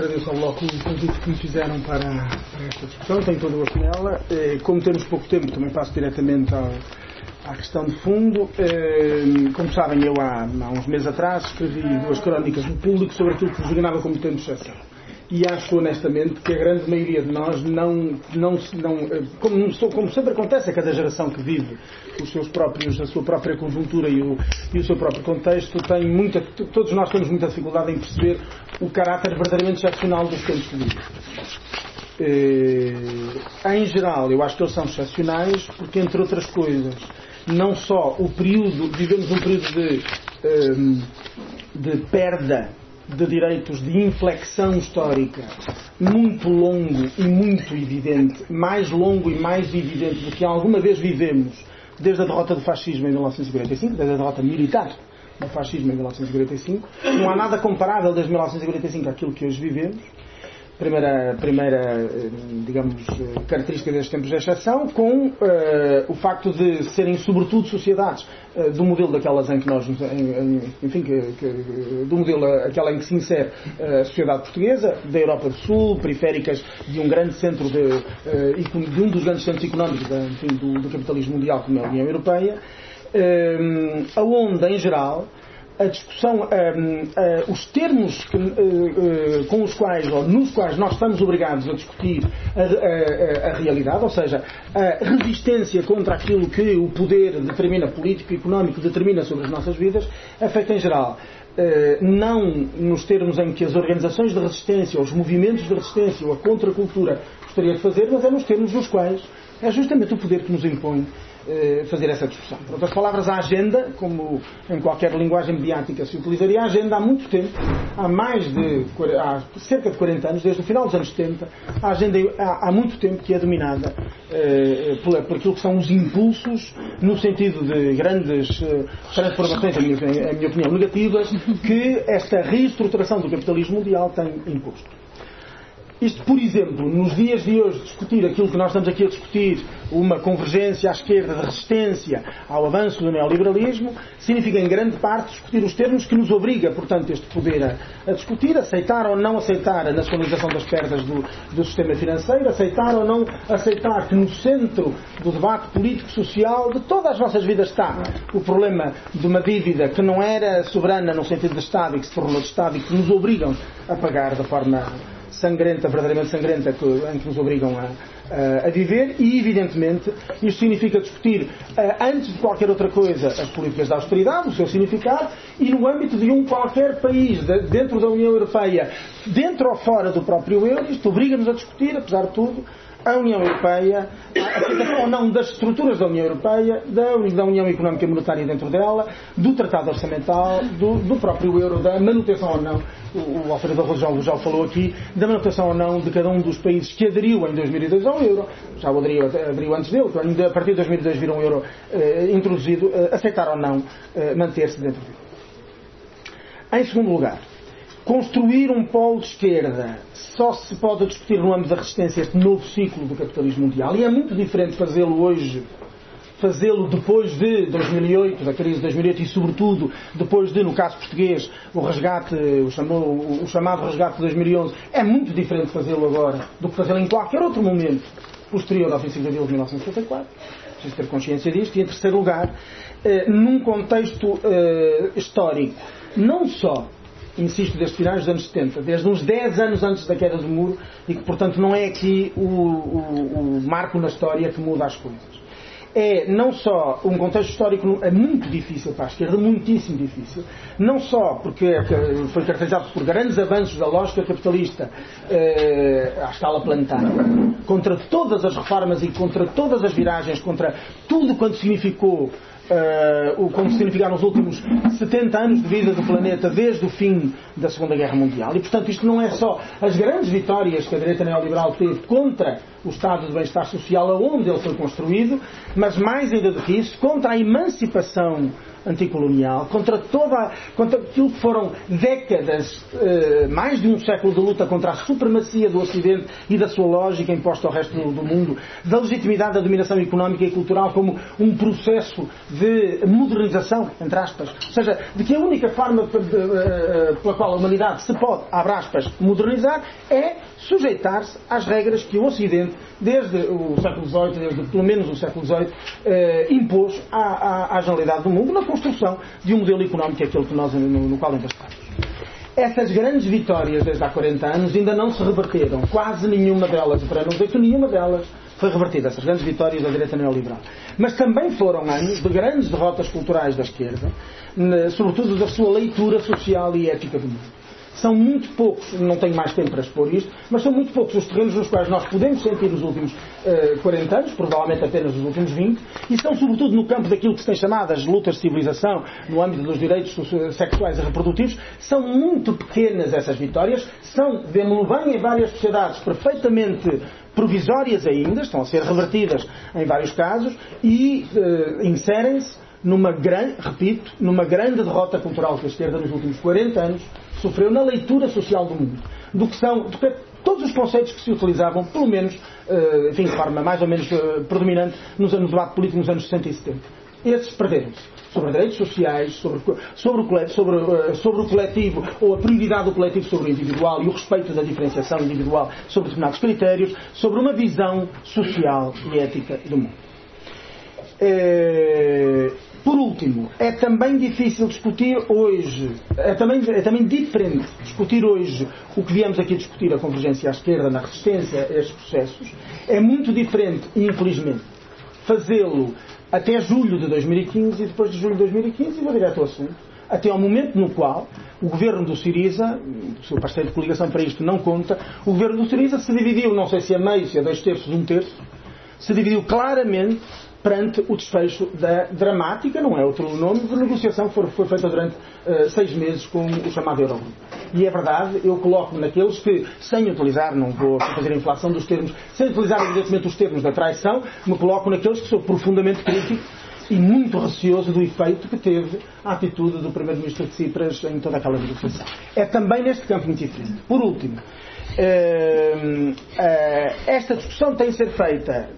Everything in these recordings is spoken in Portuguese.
agradeço ao Bloco o convite que me fizeram para esta discussão, tenho todo o gosto nela. Como temos pouco tempo, também passo diretamente à questão de fundo. Como sabem, eu há uns meses atrás escrevi 2 crónicas no Público sobre aquilo que designava como tempo de exceção. E acho honestamente que a grande maioria de nós como sempre acontece a cada geração que vive a sua própria conjuntura e o seu próprio contexto, todos nós temos muita dificuldade em perceber o caráter verdadeiramente excepcional dos tempos que vivemos. Em geral, eu acho que eles são excepcionais porque, entre outras coisas, não só vivemos um período de perda de direitos, de inflexão histórica muito longo e muito evidente, mais longo e mais evidente do que alguma vez vivemos desde a derrota do fascismo em 1945, desde a derrota militar do fascismo em 1945. Não há nada comparável desde 1945 àquilo que hoje vivemos. Primeira digamos, característica destes tempos de exceção, com o facto de serem sobretudo sociedades do modelo daquelas em que nós, do modelo aquela em que se insere a sociedade portuguesa, da Europa do Sul, periféricas de um grande centro de um dos grandes centros económicos do capitalismo mundial, como é a União Europeia, aonde, em geral, a discussão, os termos com os quais, ou nos quais nós estamos obrigados a discutir a realidade, ou seja, a resistência contra aquilo que o poder determina, político e económico determina sobre as nossas vidas, é feita em geral não nos termos em que as organizações de resistência, os movimentos de resistência ou a contracultura gostaria de fazer, mas é nos termos nos quais é justamente o poder que nos impõe fazer essa discussão. Por outras palavras, a agenda, como em qualquer linguagem mediática se utilizaria, a agenda há muito tempo, há cerca de 40 anos, desde o final dos anos 70, a agenda há muito tempo que é dominada por aquilo que são os impulsos, no sentido de grandes transformações, em minha opinião, negativas, que esta reestruturação do capitalismo mundial tem imposto. Isto, por exemplo, nos dias de hoje, discutir aquilo que nós estamos aqui a discutir, uma convergência à esquerda de resistência ao avanço do neoliberalismo, significa em grande parte discutir os termos que nos obriga, portanto, este poder a discutir, aceitar ou não aceitar a nacionalização das perdas do sistema financeiro, aceitar ou não aceitar que no centro do debate político-social de todas as nossas vidas está o problema de uma dívida que não era soberana no sentido de Estado e que se tornou de Estado e que nos obrigam a pagar da forma sangrenta, verdadeiramente sangrenta, em que nos obrigam a viver. E, evidentemente, isto significa discutir, antes de qualquer outra coisa, as políticas de austeridade, o seu significado, e no âmbito de qualquer país dentro da União Europeia, dentro ou fora do próprio euro, isto obriga-nos a discutir, apesar de tudo, a União Europeia, a aplicação ou não das estruturas da União Europeia, da União Económica e Monetária dentro dela, do Tratado Orçamental, do próprio euro, da manutenção ou não, o Alfredo Rojão já falou aqui, da manutenção ou não de cada um dos países que aderiu em 2002 ao euro, já o aderiu antes dele, ainda a partir de 2002 viram o euro introduzido, aceitar ou não manter-se dentro dele. Em segundo lugar, construir um polo de esquerda só se pode discutir no âmbito da resistência a este novo ciclo do capitalismo mundial, e é muito diferente fazê-lo hoje, fazê-lo depois de 2008, da crise de 2008, e sobretudo depois de, no caso português, o chamado resgate de 2011, é muito diferente fazê-lo agora do que fazê-lo em qualquer outro momento posterior ao 25 de abril de 1974, preciso ter consciência disto. E em terceiro lugar, num contexto histórico, não só, insisto, desde finais dos anos 70, desde uns 10 anos antes da queda do muro, e que, portanto, não é aqui o marco na história que muda as coisas. É não só um contexto histórico muito difícil para a esquerda, muitíssimo difícil, não só porque foi caracterizado por grandes avanços da lógica capitalista à escala planetária, contra todas as reformas e contra todas as viragens, contra tudo quanto significou como significaram os últimos 70 anos de vida do planeta desde o fim da Segunda Guerra Mundial. E, portanto, isto não é só as grandes vitórias que a direita neoliberal teve contra o estado de bem-estar social aonde ele foi construído, mas mais ainda do que isso, contra a emancipação anticolonial, contra aquilo que foram décadas, mais de um século de luta contra a supremacia do Ocidente e da sua lógica imposta ao resto do mundo, da legitimidade da dominação económica e cultural como um processo de modernização, entre aspas, ou seja, de que a única forma pela qual a humanidade se pode, abre aspas, modernizar, é sujeitar-se às regras que o Ocidente, desde o século XVIII, desde pelo menos o século XVIII, impôs à generalidade do mundo na construção de um modelo económico, aquele que nós, no qual ainda estamos. Essas grandes vitórias desde há 40 anos ainda não se reverteram. Quase nenhuma delas, para não dizer que nenhuma delas, foi revertida. Essas grandes vitórias da direita neoliberal. Mas também foram anos de grandes derrotas culturais da esquerda, sobretudo da sua leitura social e ética do mundo. São muito poucos, não tenho mais tempo para expor isto, mas são muito poucos os terrenos nos quais nós podemos sentir os últimos 40 anos, provavelmente apenas os últimos 20, e são sobretudo no campo daquilo que se tem chamado as lutas de civilização, no âmbito dos direitos sexuais e reprodutivos. São muito pequenas essas vitórias, são, vemo-lo bem, em várias sociedades perfeitamente provisórias ainda, estão a ser revertidas em vários casos, e inserem-se numa grande derrota cultural que a esquerda nos últimos 40 anos sofreu na leitura social do mundo, do que todos os conceitos que se utilizavam, pelo menos, enfim, de forma mais ou menos predominante, no debate político nos anos 60 e 70. Esses perderam-se. Sobre direitos sociais, sobre o coletivo, ou a prioridade do coletivo sobre o individual e o respeito da diferenciação individual sobre determinados critérios, sobre uma visão social e ética do mundo. Por último, é também difícil discutir hoje, é também diferente discutir hoje o que viemos aqui discutir, a convergência à esquerda, na resistência a estes processos. É muito diferente, infelizmente, fazê-lo até julho de 2015 e depois de julho de 2015, e vou direto ao assunto, até ao momento no qual o governo do Syriza, o seu parceiro de coligação para isto não conta, o governo do Syriza se dividiu, não sei se a meio, se a 2/3, 1/3, se dividiu claramente perante o desfecho da dramática, não é outro nome, de negociação que foi feita durante 6 meses com o chamado Eurogrupo. E é verdade, eu coloco-me naqueles que, sem utilizar, não vou fazer a inflação dos termos, sem utilizar evidentemente os termos da traição, me coloco naqueles que sou profundamente crítico e muito receoso do efeito que teve a atitude do primeiro-ministro de Tsipras em toda aquela negociação. É também neste campo muito diferente. Por último, esta discussão tem de ser feita,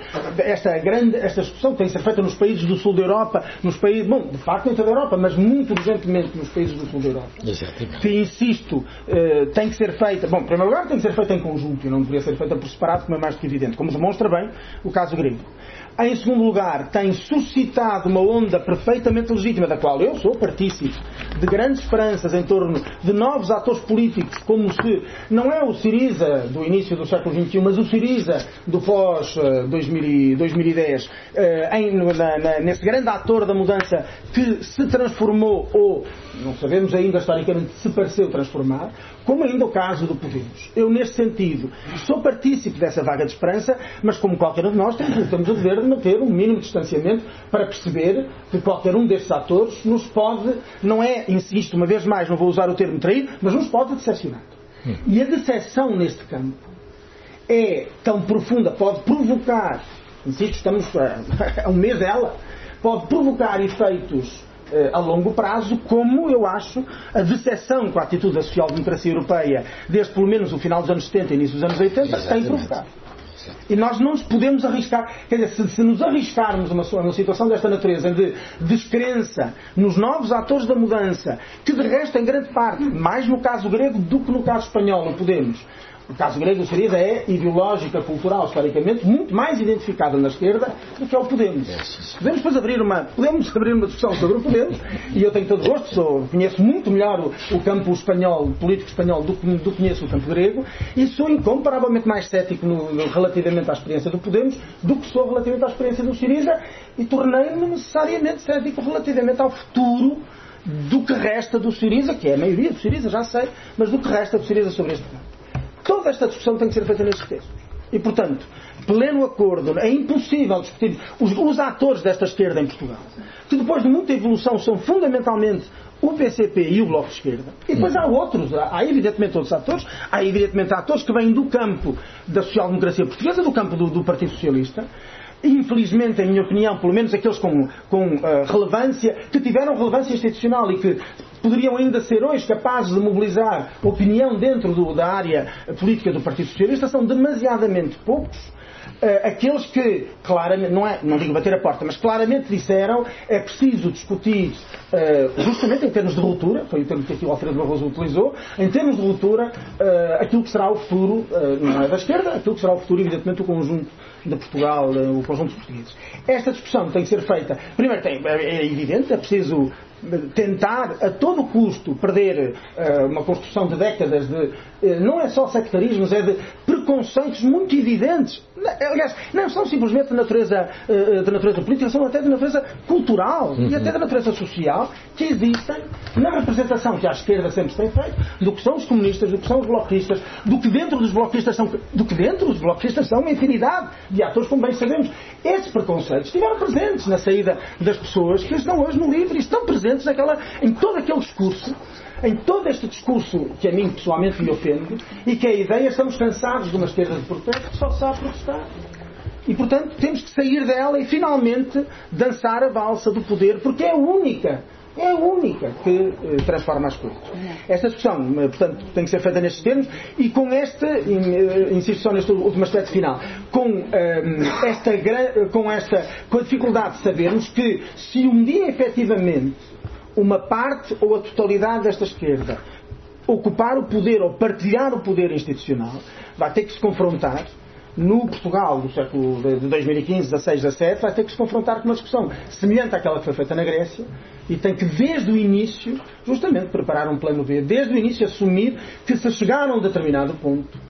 esta discussão tem de ser feita nos países do sul da Europa, nos países, bom, de facto em toda a Europa, mas muito urgentemente nos países do sul da Europa. Exatamente. Que, insisto, tem que ser feita, bom, em primeiro lugar tem que ser feita em conjunto e não deveria ser feita por separado, como é mais do que evidente, como demonstra bem o caso grego. Em segundo lugar, tem suscitado uma onda perfeitamente legítima, da qual eu sou partícipe, de grandes esperanças em torno de novos atores políticos, como se, não é o Syriza do início do século XXI, mas o Syriza do pós-2010, nesse grande ator da mudança que se transformou, ou, não sabemos ainda historicamente, se pareceu transformar, como ainda o caso do Podemos. Eu, neste sentido, sou partícipe dessa vaga de esperança, mas como qualquer um de nós, temos o dever de manter um mínimo de distanciamento para perceber que qualquer um destes atores nos pode, não é, insisto, uma vez mais, não vou usar o termo trair, mas nos pode decepcionar. E a decepção neste campo é tão profunda, pode provocar, insisto, estamos a um mês dela, pode provocar efeitos a longo prazo, como eu acho a decepção com a atitude da social-democracia europeia desde pelo menos o final dos anos 70 e início dos anos 80 tem provocado. E nós não nos podemos arriscar, quer dizer, se nos arriscarmos uma situação desta natureza de descrença nos novos atores da mudança, que de resto em grande parte, mais no caso grego do que no caso espanhol, não podemos. O caso grego do Syriza é ideológica, cultural, historicamente, muito mais identificada na esquerda do que ao Podemos. Podemos depois abrir uma discussão sobre o Podemos, e eu tenho todo o gosto, conheço muito melhor o campo espanhol, político espanhol, do que conheço o campo grego, e sou incomparavelmente mais cético relativamente à experiência do Podemos do que sou relativamente à experiência do Syriza, e tornei-me necessariamente cético relativamente ao futuro do que resta do Syriza, que é a maioria do Syriza, já sei, mas do que resta do Syriza sobre este campo. Toda esta discussão tem que ser feita nestes textos. E, portanto, pleno acordo, é impossível discutir os atores desta esquerda em Portugal, que depois de muita evolução são fundamentalmente o PCP e o Bloco de Esquerda. E depois há outros, há evidentemente outros atores, há evidentemente atores que vêm do campo da social-democracia portuguesa, do campo do Partido Socialista, infelizmente, em minha opinião, pelo menos aqueles com relevância, que tiveram relevância institucional e que poderiam ainda ser hoje capazes de mobilizar opinião dentro da área política do Partido Socialista, são demasiadamente poucos. Aqueles que claramente, não digo bater a porta, mas claramente disseram é preciso discutir, justamente em termos de ruptura, foi o termo que aqui o Alfredo Barroso utilizou, em termos de ruptura, aquilo que será o futuro, não é da esquerda, aquilo que será o futuro, evidentemente, do conjunto de Portugal, o conjunto dos portugueses. Esta discussão tem que ser feita, primeiro é evidente, é preciso tentar a todo custo perder uma construção de décadas de não é só sectarismos, é de preconceitos muito evidentes, aliás, não são simplesmente de natureza política, são até de natureza cultural e até de natureza social, que existem na representação que a esquerda sempre tem feito do que são os comunistas, do que são os bloquistas, do que dentro dos bloquistas são uma infinidade de atores, como bem sabemos. Esses preconceitos estiveram presentes na saída das pessoas que estão hoje no LIVRE e estão presentes em todo aquele discurso, em todo este discurso que a mim pessoalmente me ofende, e que a ideia, estamos cansados de uma esquerda de protesto que só sabe protestar. E, portanto, temos que sair dela e finalmente dançar a valsa do poder, porque é a única que transforma as coisas. Esta discussão, portanto, tem que ser feita nestes termos e com insisto só neste último aspecto final, com a dificuldade de sabermos que se um dia efetivamente uma parte ou a totalidade desta esquerda ocupar o poder ou partilhar o poder institucional, vai ter que se confrontar no Portugal do século de 2015, 16, 17, vai ter que se confrontar com uma discussão semelhante àquela que foi feita na Grécia e tem que, desde o início, justamente preparar um plano B, desde o início assumir que se chegar a um determinado ponto